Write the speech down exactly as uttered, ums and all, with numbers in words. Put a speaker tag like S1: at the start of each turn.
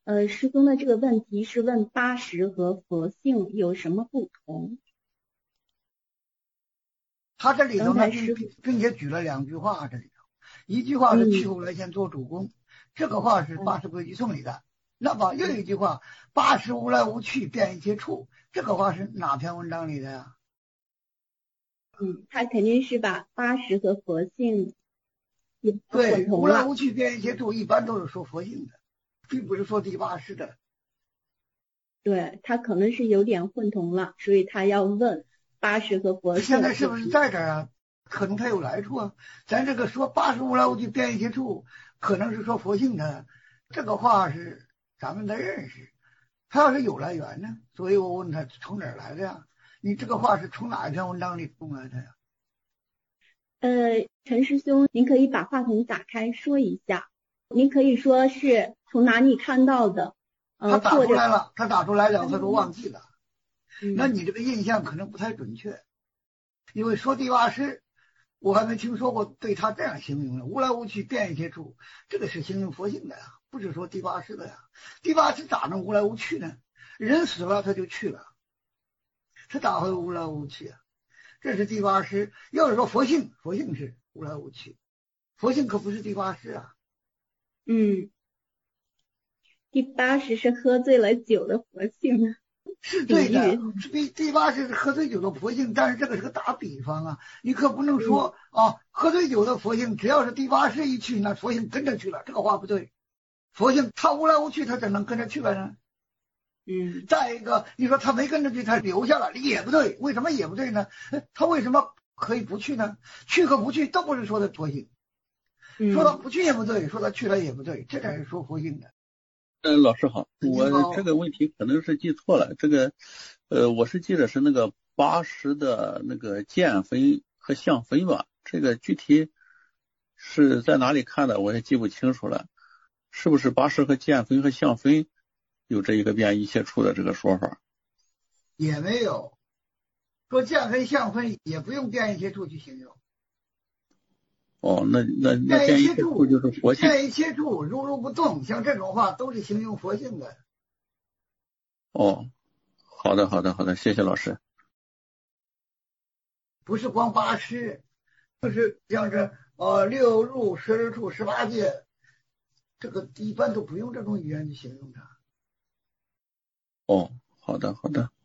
S1: 呃，师兄的这个问题是问八识和佛性有什么不同？
S2: 他这里头呢，并
S1: 刚才师傅
S2: 并且举了两句话，这里头一句话是去后来先做主公，这个话是八识规矩颂里的。那么又有一句话，八识无来无去，遍一切处，这个话是哪篇文章里的呀？
S1: 嗯，他肯定是把八识和佛性也混
S2: 对，
S1: 同了。
S2: 无来无去，遍一切处，一般都是说佛性的，并不是说第八识的。
S1: 对，他可能是有点混同了，所以他要问八识和佛性。
S2: 现在是不是在这儿啊？可能他有来处啊。咱这个说八识无来无去，遍一切处，可能是说佛性的，这个话是咱们的认识。他要是有来源呢，所以我问他从哪儿来的呀？你这个话是从哪一篇文章里出来的呀？
S1: 呃，陈师兄，您可以把话筒打开说一下，您可以说是从哪里看到的，呃，
S2: 他打出来了，他打出来了，他都忘记了。
S1: 嗯、
S2: 那你这个印象可能不太准确，因为说第八识，我还没听说过对他这样形容的，无来无去，遍一切处，这个是形容佛性的呀，不是说第八识的呀。第八识咋能无来无去呢？人死了他就去了，他咋会无来无去啊？这是第八识。要是说佛性，佛性是无来无去，佛性可不是第八识啊。
S1: 嗯，第八识是喝醉了酒的佛性啊。
S2: 是对的，第第八识是喝醉酒的佛性，但是这个是个打比方啊，你可不能说、嗯、啊，喝醉酒的佛性，只要是第八识一去，那佛性跟着去了，这个话不对。佛性他无来无去，他怎能跟着去了呢？
S1: 嗯，
S2: 再一个，你说他没跟着去，他留下了，也不对。为什么也不对呢？他为什么可以不去呢？去和不去都不是说的佛性，说他不去也不对，说他去了也不对，这才是说佛性的。
S3: 嗯、呃，老师好，我这个问题可能是记错了。这个，呃，我是记得是那个八识的那个见分和相分吧。这个具体是在哪里看的，我也记不清楚了。是不是八识和见分和相分有这一个遍一切处的这个说法？
S2: 也没有，说见分相分也不用遍一切处去形容。
S3: 哦，那那那遍一切处就是佛性。
S2: 遍一切处如如不动，像这种话都是形容佛性的。
S3: 哦，好的好的好的，谢谢老师。
S2: 不是光八识，就是像这呃六入、十二处、十八界，这个一般都不用这种语言去形容它。
S3: 哦，好的好的。